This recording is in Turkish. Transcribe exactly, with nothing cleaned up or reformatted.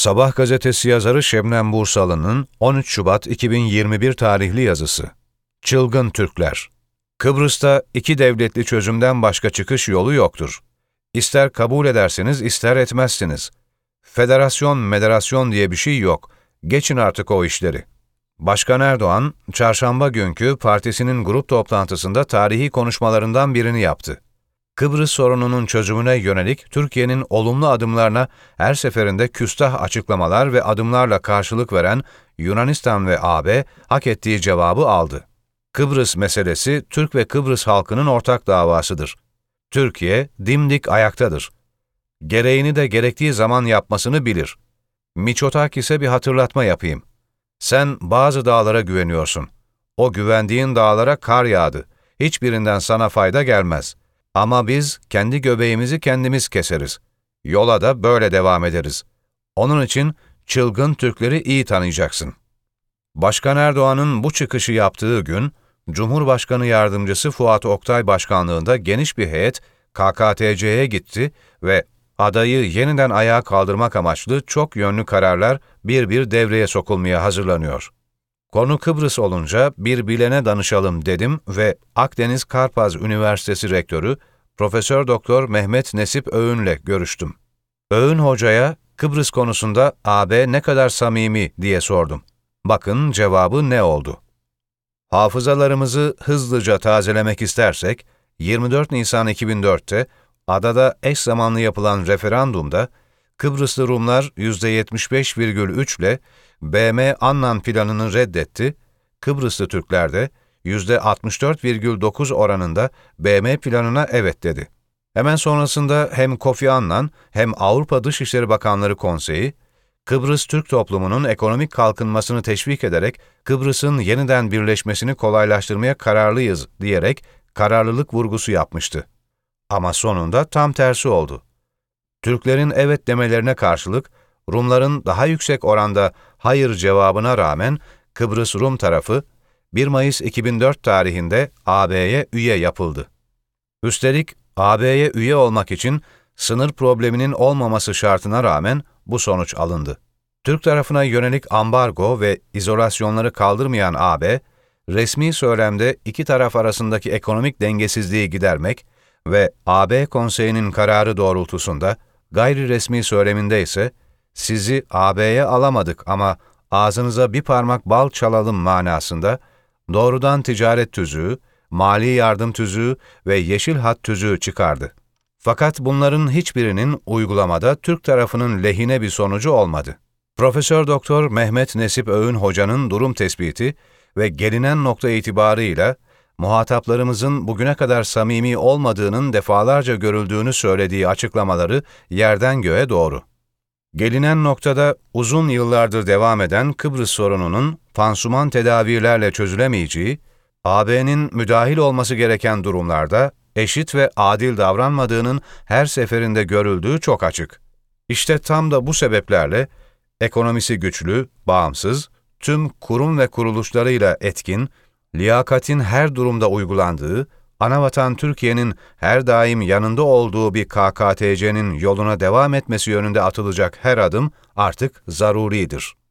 Sabah gazetesi yazarı Şebnem Bursalı'nın on üç Şubat iki bin yirmi bir tarihli yazısı. Çılgın Türkler. Kıbrıs'ta iki devletli çözümden başka çıkış yolu yoktur. İster kabul edersiniz, ister etmezsiniz. Federasyon, mederasyon diye bir şey yok. Geçin artık o işleri. Başkan Erdoğan, çarşamba günkü partisinin grup toplantısında tarihi konuşmalarından birini yaptı. Kıbrıs sorununun çözümüne yönelik Türkiye'nin olumlu adımlarına her seferinde küstah açıklamalar ve adımlarla karşılık veren Yunanistan ve A B hak ettiği cevabı aldı. Kıbrıs meselesi Türk ve Kıbrıs halkının ortak davasıdır. Türkiye dimdik ayaktadır. Gereğini de gerektiği zaman yapmasını bilir. Miçotakis'e bir hatırlatma yapayım. Sen bazı dağlara güveniyorsun. O güvendiğin dağlara kar yağdı. Hiçbirinden sana fayda gelmez. Ama biz kendi göbeğimizi kendimiz keseriz. Yola da böyle devam ederiz. Onun için çılgın Türkleri iyi tanıyacaksın. Başkan Erdoğan'ın bu çıkışı yaptığı gün, Cumhurbaşkanı Yardımcısı Fuat Oktay başkanlığında geniş bir heyet K K T C'ye gitti ve adayı yeniden ayağa kaldırmak amaçlı çok yönlü kararlar bir bir devreye sokulmaya hazırlanıyor. Konu Kıbrıs olunca bir bilene danışalım dedim ve Akdeniz Karpaz Üniversitesi Rektörü Profesör Doktor Mehmet Nesip Öğün'le görüştüm. Öğün Hoca'ya Kıbrıs konusunda A B ne kadar samimi diye sordum. Bakın cevabı ne oldu? Hafızalarımızı hızlıca tazelemek istersek, yirmi dört Nisan iki bin dörtte adada eş zamanlı yapılan referandumda Kıbrıslı Rumlar yüzde yetmiş beş virgül üç ile B M Annan planını reddetti, Kıbrıslı Türkler de yüzde altmış dört virgül dokuz oranında B M planına evet dedi. Hemen sonrasında hem Kofi Annan hem Avrupa Dışişleri Bakanları Konseyi, Kıbrıs Türk toplumunun ekonomik kalkınmasını teşvik ederek Kıbrıs'ın yeniden birleşmesini kolaylaştırmaya kararlıyız diyerek kararlılık vurgusu yapmıştı. Ama sonunda tam tersi oldu. Türklerin evet demelerine karşılık, Rumların daha yüksek oranda hayır cevabına rağmen Kıbrıs Rum tarafı bir Mayıs iki bin dört tarihinde A B'ye üye yapıldı. Üstelik A B'ye üye olmak için sınır probleminin olmaması şartına rağmen bu sonuç alındı. Türk tarafına yönelik ambargo ve izolasyonları kaldırmayan A B, resmi söylemde iki taraf arasındaki ekonomik dengesizliği gidermek ve A B Konseyi'nin kararı doğrultusunda gayri resmi söyleminde ise sizi A B'ye alamadık ama ağzınıza bir parmak bal çalalım manasında doğrudan ticaret tüzüğü, mali yardım tüzüğü ve yeşil hat tüzüğü çıkardı. Fakat bunların hiçbirinin uygulamada Türk tarafının lehine bir sonucu olmadı. Profesör Doktor Mehmet Nesip Öğün Hoca'nın durum tespiti ve gelinen nokta itibarıyla muhataplarımızın bugüne kadar samimi olmadığının defalarca görüldüğünü söylediği açıklamaları yerden göğe doğru. Gelinen noktada uzun yıllardır devam eden Kıbrıs sorununun pansuman tedavilerle çözülemeyeceği, A B'nin müdahil olması gereken durumlarda eşit ve adil davranmadığının her seferinde görüldüğü çok açık. İşte tam da bu sebeplerle ekonomisi güçlü, bağımsız, tüm kurum ve kuruluşlarıyla etkin, liyakatin her durumda uygulandığı, anavatan Türkiye'nin her daim yanında olduğu bir K K T C'nin yoluna devam etmesi yönünde atılacak her adım artık zaruridir.